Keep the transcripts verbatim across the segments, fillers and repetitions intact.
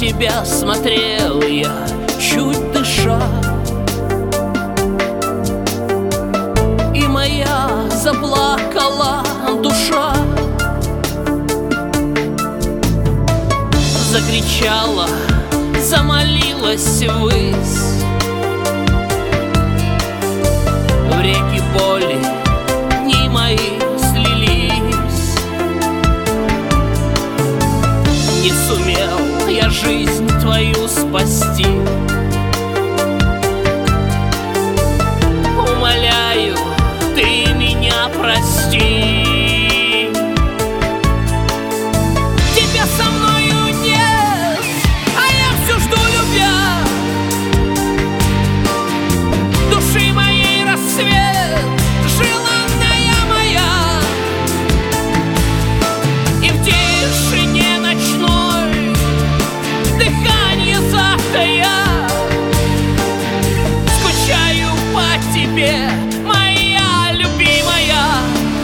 тебя смотрел я, чуть дыша, и моя заплакала душа. Закричала, замолилась ввысь, в реки боли дни мои слились. Не сумел я жизнь твою спасти. Умоляю, ты меня прости. Тебя со мною нет, а я все жду, любя. Души моей рассвет, желанная моя. И в тишине ночной дыхание затая, скучаю по тебе, моя любимая.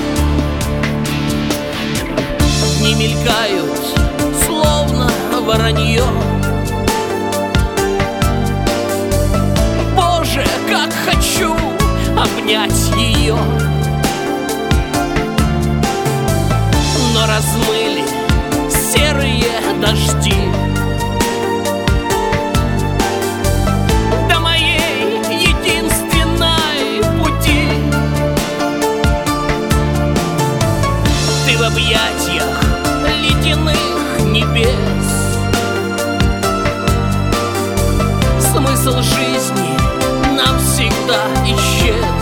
Дни мелькают, словно воронье. Боже, как хочу обнять ее, но размыли серые дожди до моей единственной пути. Ты в объятиях ледяных небес. Смысл жизни навсегда исчез.